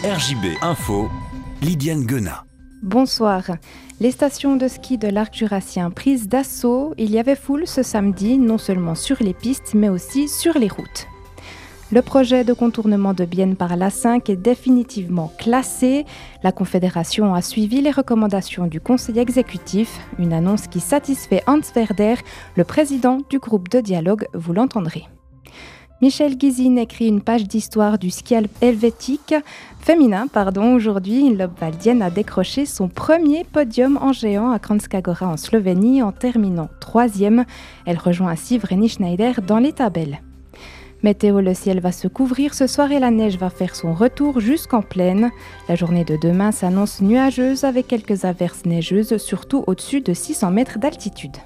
RJB Info, Lydiane Guenat. Bonsoir. Les stations de ski de l'arc jurassien prises d'assaut, il y avait foule ce samedi, non seulement sur les pistes, mais aussi sur les routes. Le projet de contournement de Bienne par l'A5 est définitivement classé. La Confédération a suivi les recommandations du Conseil exécutif, une annonce qui satisfait Hans Werder, le président du groupe de dialogue, vous l'entendrez. Michel Guizine écrit une page d'histoire du ski helvétique féminin. Aujourd'hui, Lob Valdienne a décroché son premier podium en géant à Kranjska Gora en Slovénie en terminant 3e. Elle rejoint ainsi Vreni Schneider dans les tabelles. Météo, le ciel va se couvrir ce soir et la neige va faire son retour jusqu'en plaine. La journée de demain s'annonce nuageuse avec quelques averses neigeuses, surtout au-dessus de 600 mètres d'altitude.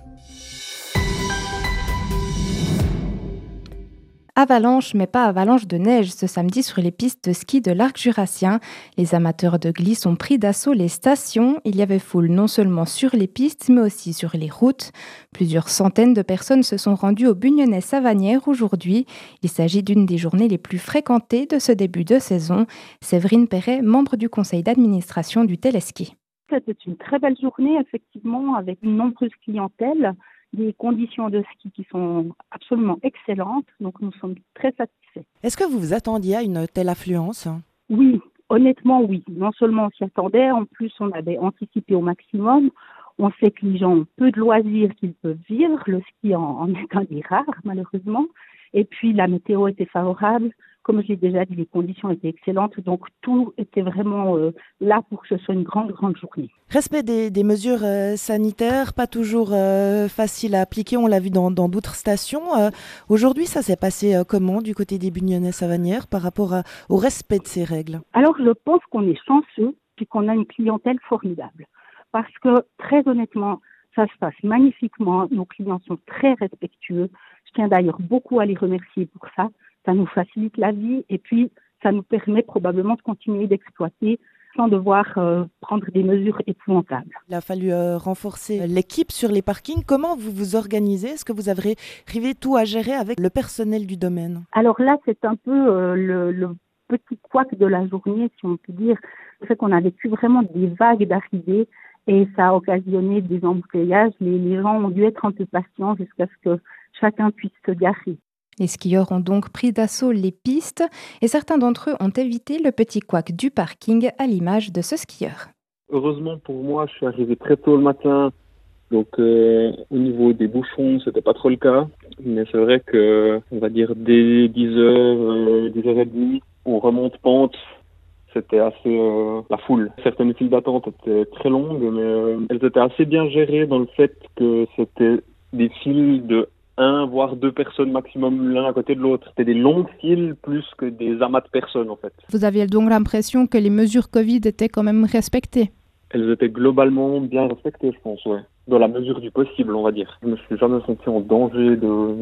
Avalanche, mais pas avalanche de neige ce samedi sur les pistes de ski de l'arc jurassien. Les amateurs de glisse ont pris d'assaut les stations. Il y avait foule non seulement sur les pistes, mais aussi sur les routes. Plusieurs centaines de personnes se sont rendues au Bugnonnet-Savanière aujourd'hui. Il s'agit d'une des journées les plus fréquentées de ce début de saison. Séverine Perret, membre du conseil d'administration du Téléski. C'était une très belle journée, effectivement, avec une nombreuse clientèle. Des conditions de ski qui sont absolument excellentes, donc nous sommes très satisfaits. Est-ce que vous vous attendiez à une telle affluence ? Oui, honnêtement oui. Non seulement on s'y attendait, en plus on avait anticipé au maximum. On sait que les gens ont peu de loisirs qu'ils peuvent vivre, le ski en est un des rares malheureusement. Et puis la météo était favorable, comme je l'ai déjà dit, les conditions étaient excellentes, donc tout était vraiment là pour que ce soit une grande journée. Respect des mesures sanitaires, pas toujours facile à appliquer, on l'a vu dans d'autres stations. Aujourd'hui, ça s'est passé comment du côté des Bugnonnet-Savanière par rapport au respect de ces règles ? Alors je pense qu'on est chanceux et qu'on a une clientèle formidable, parce que très honnêtement, ça se passe magnifiquement, nos clients sont très respectueux. Je tiens d'ailleurs beaucoup à les remercier pour ça. Ça nous facilite la vie et puis ça nous permet probablement de continuer d'exploiter sans devoir prendre des mesures épouvantables. Il a fallu renforcer l'équipe sur les parkings. Comment vous vous organisez ? Est-ce que vous avez arrivé tout à gérer avec le personnel du domaine ? Alors là, c'est un peu le petit couac de la journée, si on peut dire. C'est qu'on a vécu vraiment des vagues d'arrivées et ça a occasionné des embouteillages. Les gens ont dû être un peu patients jusqu'à ce que chacun puisse se garer. Les skieurs ont donc pris d'assaut les pistes et certains d'entre eux ont évité le petit couac du parking à l'image de ce skieur. Heureusement pour moi, je suis arrivé très tôt le matin, donc au niveau des bouchons, c'était pas trop le cas. Mais c'est vrai que, on va dire dès 10h, 10h30, on remonte pente. C'était assez la foule. Certaines files d'attente étaient très longues, mais elles étaient assez bien gérées dans le fait que c'était des files de 1 voire 2 personnes maximum l'un à côté de l'autre. C'était des longues files plus que des amas de personnes en fait. Vous aviez donc l'impression que les mesures Covid étaient quand même respectées ? Elles étaient globalement bien respectées, je pense, ouais. Dans la mesure du possible, on va dire. Je me suis jamais senti en danger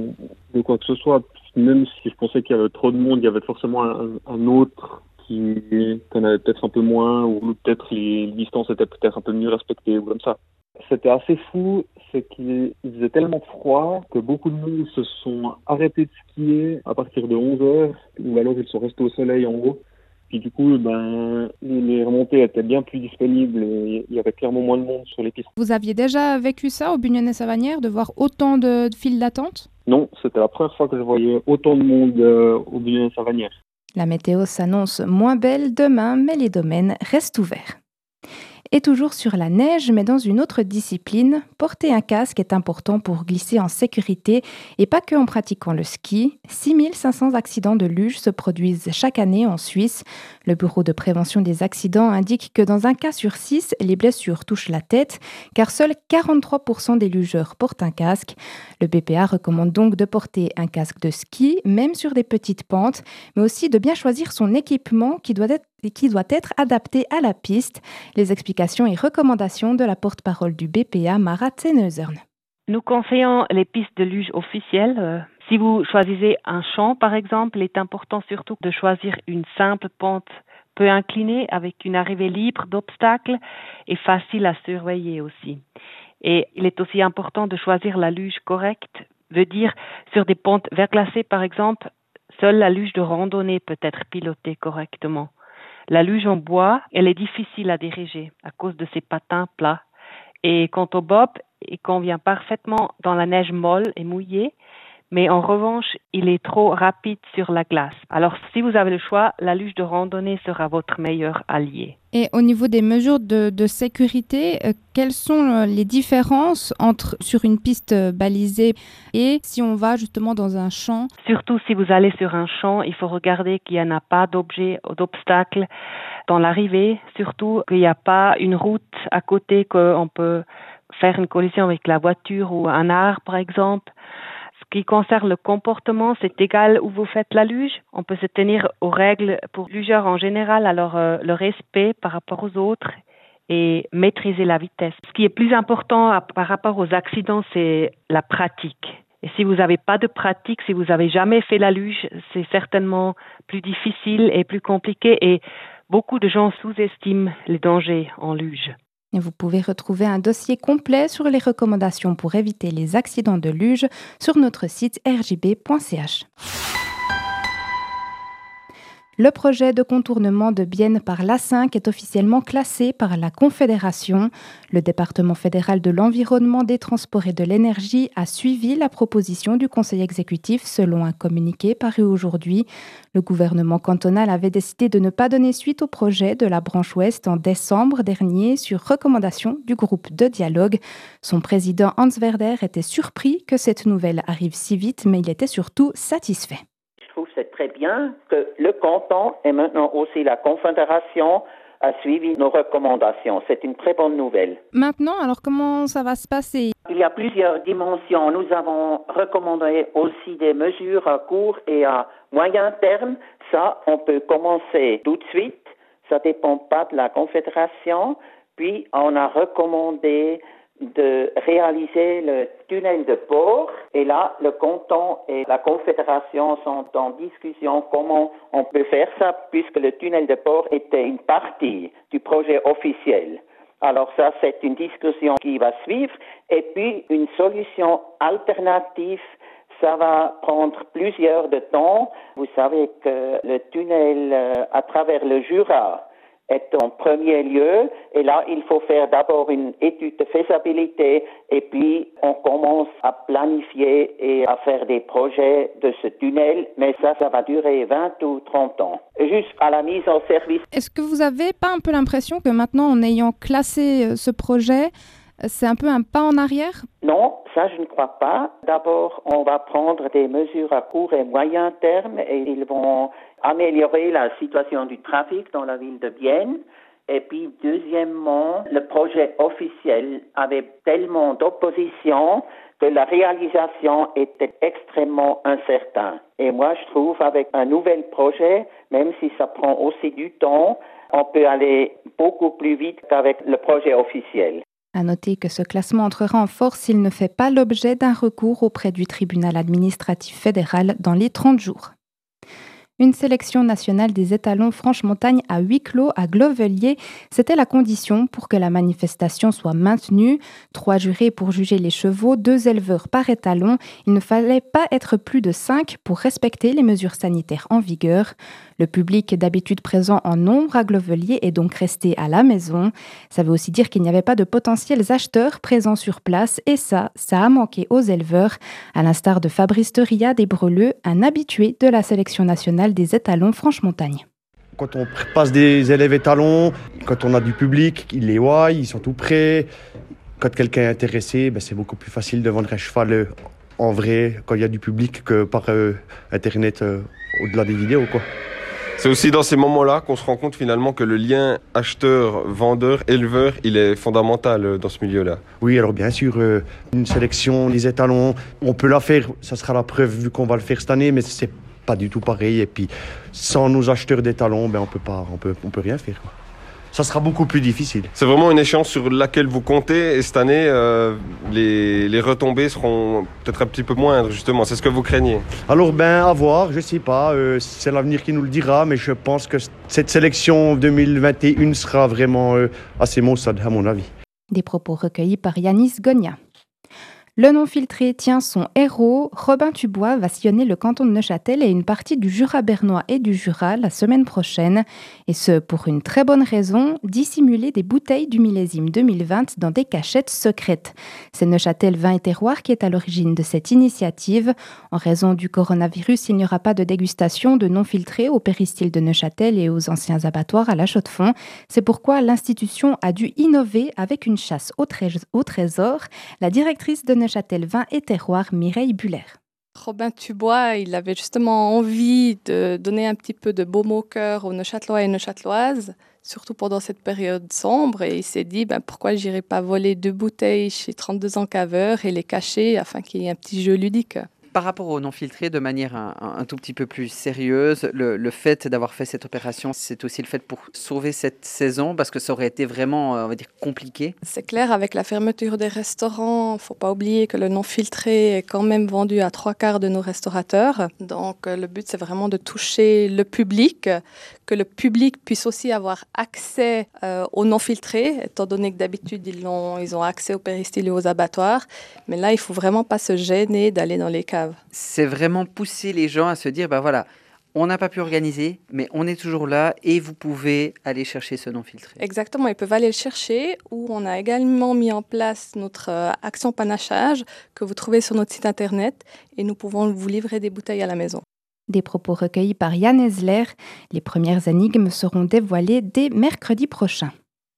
de quoi que ce soit. Même si je pensais qu'il y avait trop de monde, il y avait forcément un autre qui en avait peut-être un peu moins, ou peut-être les distances étaient peut-être un peu mieux respectées, ou comme ça. C'était assez fou, c'est qu'il faisait tellement froid que beaucoup de monde se sont arrêtés de skier à partir de 11h, ou alors ils sont restés au soleil en haut. Puis du coup, les remontées étaient bien plus disponibles et il y avait clairement moins de monde sur les pistes. Vous aviez déjà vécu ça au Bugnonnet-Savanière, de voir autant de files d'attente ? Non, c'était la première fois que je voyais autant de monde au Bugnonnet-Savanière. La météo s'annonce moins belle demain, mais les domaines restent ouverts. Et toujours sur la neige, mais dans une autre discipline, porter un casque est important pour glisser en sécurité et pas que en pratiquant le ski. 6500 accidents de luge se produisent chaque année en Suisse. Le Bureau de prévention des accidents indique que dans un cas sur 6, les blessures touchent la tête, car seuls 43% des lugeurs portent un casque. Le BPA recommande donc de porter un casque de ski, même sur des petites pentes, mais aussi de bien choisir son équipement qui doit être adapté à la piste. Les explications et recommandations de la porte-parole du BPA, Mara Tseneusern. Nous conseillons les pistes de luge officielles. Si vous choisissez un champ, par exemple, il est important surtout de choisir une simple pente peu inclinée avec une arrivée libre d'obstacles et facile à surveiller aussi. Et il est aussi important de choisir la luge correcte, veut dire sur des pentes verglacées, par exemple, seule la luge de randonnée peut être pilotée correctement. La luge en bois, elle est difficile à diriger à cause de ses patins plats. Et quant au bob, il convient parfaitement dans la neige molle et mouillée, mais en revanche, il est trop rapide sur la glace. Alors, si vous avez le choix, la luge de randonnée sera votre meilleur allié. Et au niveau des mesures de sécurité, quelles sont les différences sur une piste balisée et si on va justement dans un champ? Surtout si vous allez sur un champ, il faut regarder qu'il n'y en a pas d'obstacles dans l'arrivée, surtout qu'il n'y a pas une route à côté qu'on peut faire une collision avec la voiture ou un arbre, par exemple. Ce qui concerne le comportement, c'est égal où vous faites la luge. On peut se tenir aux règles pour lugeurs en général, alors le respect par rapport aux autres et maîtriser la vitesse. Ce qui est plus important par rapport aux accidents, c'est la pratique. Et si vous n'avez pas de pratique, si vous n'avez jamais fait la luge, c'est certainement plus difficile et plus compliqué et beaucoup de gens sous-estiment les dangers en luge. Et vous pouvez retrouver un dossier complet sur les recommandations pour éviter les accidents de luge sur notre site rjb.ch. Le projet de contournement de Bienne par l'A5 est officiellement classé par la Confédération. Le département fédéral de l'environnement, des transports et de l'énergie a suivi la proposition du Conseil exécutif selon un communiqué paru aujourd'hui. Le gouvernement cantonal avait décidé de ne pas donner suite au projet de la branche ouest en décembre dernier sur recommandation du groupe de dialogue. Son président Hans Werder était surpris que cette nouvelle arrive si vite, mais il était surtout satisfait. Je trouve que c'est très bien que le canton et maintenant aussi la Confédération a suivi nos recommandations. C'est une très bonne nouvelle. Maintenant, alors comment ça va se passer? Il y a plusieurs dimensions. Nous avons recommandé aussi des mesures à court et à moyen terme. Ça, on peut commencer tout de suite. Ça ne dépend pas de la Confédération. Puis, on a recommandé de réaliser le tunnel de port. Et là, le canton et la Confédération sont en discussion comment on peut faire ça, puisque le tunnel de port était une partie du projet officiel. Alors ça, c'est une discussion qui va suivre. Et puis, une solution alternative, ça va prendre plusieurs de temps. Vous savez que le tunnel à travers le Jura est en premier lieu. Et là, il faut faire d'abord une étude de faisabilité et puis on commence à planifier et à faire des projets de ce tunnel. Mais ça va durer 20 ou 30 ans, jusqu'à la mise en service. Est-ce que vous n'avez pas un peu l'impression que maintenant, en ayant classé ce projet, c'est un peu un pas en arrière? Non, ça je ne crois pas. D'abord, on va prendre des mesures à court et moyen terme et ils vont améliorer la situation du trafic dans la ville de Bienne. Et puis, deuxièmement, le projet officiel avait tellement d'opposition que la réalisation était extrêmement incertaine. Et moi, je trouve, avec un nouvel projet, même si ça prend aussi du temps, on peut aller beaucoup plus vite qu'avec le projet officiel. À noter que ce classement entrera en force s'il ne fait pas l'objet d'un recours auprès du tribunal administratif fédéral dans les 30 jours. Une sélection nationale des étalons Franche-Montagne à huis clos à Glovelier, c'était la condition pour que la manifestation soit maintenue. 3 jurés pour juger les chevaux, 2 éleveurs par étalon. Il ne fallait pas être plus de 5 pour respecter les mesures sanitaires en vigueur. Le public, d'habitude présent en nombre à Glovelier, est donc resté à la maison. Ça veut aussi dire qu'il n'y avait pas de potentiels acheteurs présents sur place et ça a manqué aux éleveurs. À l'instar de Fabrice Teria des Breleux, un habitué de la sélection nationale des étalons Franche-Montagne. Quand on passe des élèves étalons, quand on a du public, ils les voient, ils sont tout prêts. Quand quelqu'un est intéressé, c'est beaucoup plus facile de vendre un cheval en vrai quand il y a du public que par Internet au-delà des vidéos, quoi. C'est aussi dans ces moments-là qu'on se rend compte finalement que le lien acheteur, vendeur, éleveur, il est fondamental dans ce milieu-là. Oui, alors bien sûr, une sélection des étalons, on peut la faire, ça sera la preuve vu qu'on va le faire cette année, mais c'est pas du tout pareil. Et puis, sans nos acheteurs d'étalons, on peut rien faire, quoi. Ça sera beaucoup plus difficile. C'est vraiment une échéance sur laquelle vous comptez et cette année, les retombées seront peut-être un petit peu moindres, justement. C'est ce que vous craignez? Alors, à voir, je sais pas. C'est l'avenir qui nous le dira, mais je pense que cette sélection 2021 sera vraiment assez maussade, à mon avis. Des propos recueillis par Yanis Gonia. Le non filtré tient son héros. Robin Tubois va sillonner le canton de Neuchâtel et une partie du Jura bernois et du Jura la semaine prochaine. Et ce, pour une très bonne raison, dissimuler des bouteilles du millésime 2020 dans des cachettes secrètes. C'est Neuchâtel Vin et Terroir qui est à l'origine de cette initiative. En raison du coronavirus, il n'y aura pas de dégustation de non filtré au péristyle de Neuchâtel et aux anciens abattoirs à la Chaux-de-Fonds. C'est pourquoi l'institution a dû innover avec une chasse au trésor. La directrice de Neuchâtel Vin et Terroir, Mireille Buller. Robin Tubois, il avait justement envie de donner un petit peu de baume au cœur aux Neuchâtelois et Neuchâteloises, surtout pendant cette période sombre. Et il s'est dit, pourquoi j'irais pas voler 2 bouteilles chez 32 ans caveurs et les cacher afin qu'il y ait un petit jeu ludique. Par rapport au non filtré, de manière un tout petit peu plus sérieuse, le fait d'avoir fait cette opération, c'est aussi le fait pour sauver cette saison, parce que ça aurait été vraiment, on va dire, compliqué. C'est clair, avec la fermeture des restaurants, il ne faut pas oublier que le non filtré est quand même vendu à 3/4 de nos restaurateurs. Donc le but, c'est vraiment de toucher le public, que le public puisse aussi avoir accès au non filtré, étant donné que d'habitude, ils ont accès au péristyle et aux abattoirs. Mais là, il ne faut vraiment pas se gêner d'aller dans les caves. C'est vraiment pousser les gens à se dire, voilà, on n'a pas pu organiser, mais on est toujours là et vous pouvez aller chercher ce non filtré. Exactement, ils peuvent aller le chercher, ou on a également mis en place notre action panachage que vous trouvez sur notre site internet et nous pouvons vous livrer des bouteilles à la maison. Des propos recueillis par Yann Esler. Les premières énigmes seront dévoilées dès mercredi prochain.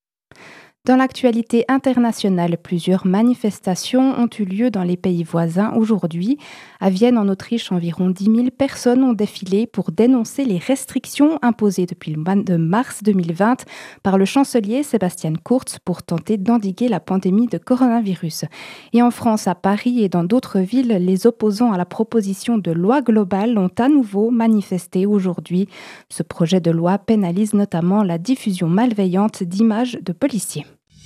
Dans l'actualité internationale, plusieurs manifestations ont eu lieu dans les pays voisins aujourd'hui. À Vienne, en Autriche, environ 10 000 personnes ont défilé pour dénoncer les restrictions imposées depuis le mois de mars 2020 par le chancelier Sebastian Kurz pour tenter d'endiguer la pandémie de coronavirus. Et en France, à Paris et dans d'autres villes, les opposants à la proposition de loi globale ont à nouveau manifesté aujourd'hui. Ce projet de loi pénalise notamment la diffusion malveillante d'images de policiers.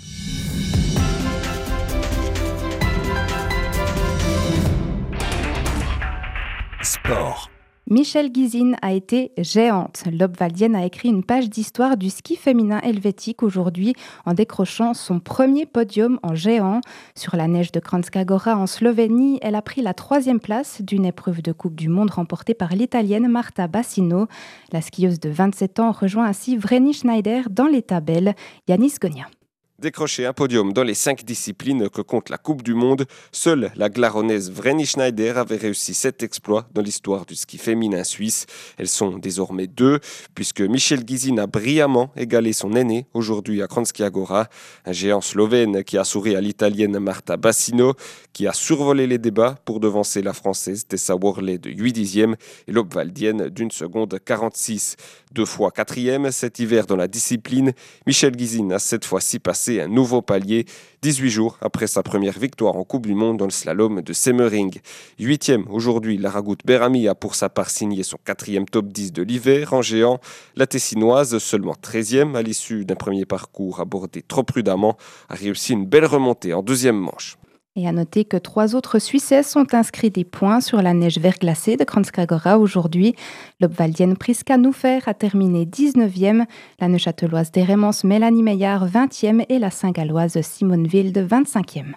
Sport. Michèle Guizine a été géante. L'Obvaldienne a écrit une page d'histoire du ski féminin helvétique aujourd'hui en décrochant son premier podium en géant. Sur la neige de Kranjska Gora en Slovénie, elle a pris la 3e place d'une épreuve de Coupe du Monde remportée par l'Italienne Marta Bassino. La skieuse de 27 ans rejoint ainsi Vreni Schneider dans les tabelles. Yanis Gonia. Décrocher un podium dans les 5 disciplines que compte la Coupe du Monde, seule la glaronnaise Vreni Schneider avait réussi cet exploit dans l'histoire du ski féminin suisse. Elles sont désormais 2, puisque Michèle Guizine a brillamment égalé son aîné aujourd'hui à Kranjska Gora, un géant slovène qui a souri à l'italienne Marta Bassino, qui a survolé les débats pour devancer la française Tessa Worley de 8 dixièmes et l'Obvaldienne d'une seconde 46. 2 fois 4e cet hiver dans la discipline, Michèle Guizine a cette fois-ci passé un nouveau palier, 18 jours après sa première victoire en Coupe du Monde dans le slalom de Semmering. 8e aujourd'hui, Lara Gut-Berami a pour sa part signé son 4e top 10 de l'hiver en géant. La Tessinoise, seulement 13e à l'issue d'un premier parcours abordé trop prudemment, a réussi une belle remontée en 2e manche. Et à noter que 3 autres Suissesses ont inscrit des points sur la neige verglacée de Kranjska Gora aujourd'hui. L'Obvaldienne Priska Noufer a terminé 19e, la Neuchâteloise d'Hérémence Mélanie Meillard 20e et la Saint-Galloise Simone Wilde 25e.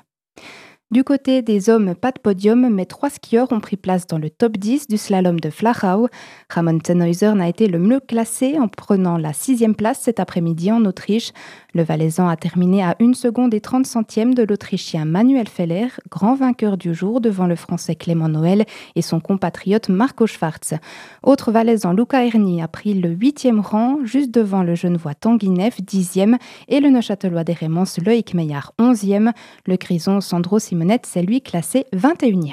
Du côté des hommes, pas de podium, mais 3 skieurs ont pris place dans le top 10 du slalom de Flachau. Ramon Tenhäuser n'a été le mieux classé en prenant la 6e place cet après-midi en Autriche. Le Valaisan a terminé à 1 seconde et 30 centièmes de l'Autrichien Manuel Feller, grand vainqueur du jour devant le Français Clément Noël et son compatriote Marco Schwarz. Autre Valaisan, Luca Erni a pris le 8e rang, juste devant le Genevois Tanguy Neff, 10e, et le Neuchâtelois d'Hérémence Loïc Meillard, 11e. Le Grison Sandro Simonette, c'est lui classé 21e.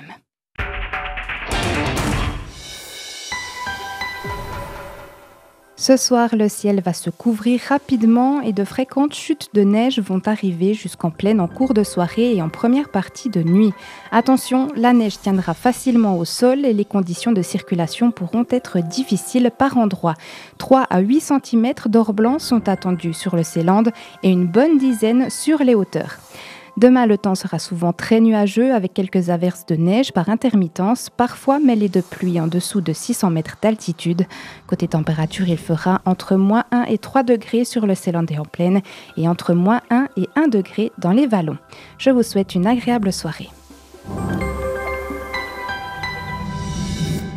Ce soir, le ciel va se couvrir rapidement et de fréquentes chutes de neige vont arriver jusqu'en plaine en cours de soirée et en première partie de nuit. Attention, la neige tiendra facilement au sol et les conditions de circulation pourront être difficiles par endroits. 3 à 8 cm d'or blanc sont attendus sur le Seeland et une bonne dizaine sur les hauteurs. Demain, le temps sera souvent très nuageux avec quelques averses de neige par intermittence, parfois mêlées de pluie en dessous de 600 mètres d'altitude. Côté température, il fera entre -1 et 3 degrés sur le Seeland et en plaine et entre -1 et 1 degré dans les vallons. Je vous souhaite une agréable soirée.